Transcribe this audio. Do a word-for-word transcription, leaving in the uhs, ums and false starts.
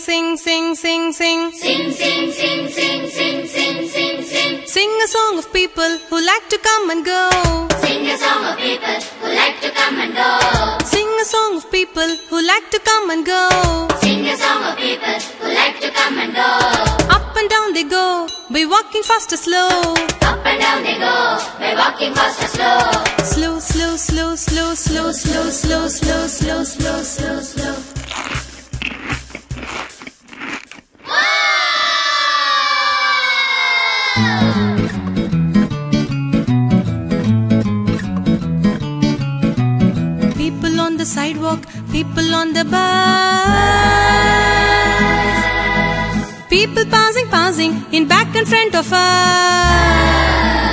sing, sing, sing, sing. Sing, sing, sing, sing, sing, sing, sing, sing. Sing a song of people who like to come and go. Sing a song of people who like to come and go. Sing a song of people who like to come and go. Sing a song of people who like to come and go. Up and down they go, by walking fast or slow. Up and down they go, by walking fast or slow. Slow, slow, slow, slow, slow, slow, slow, slow, slow, slow, slow, slow. People on the sidewalk, people on the bus. People passing, passing, in back and front of us.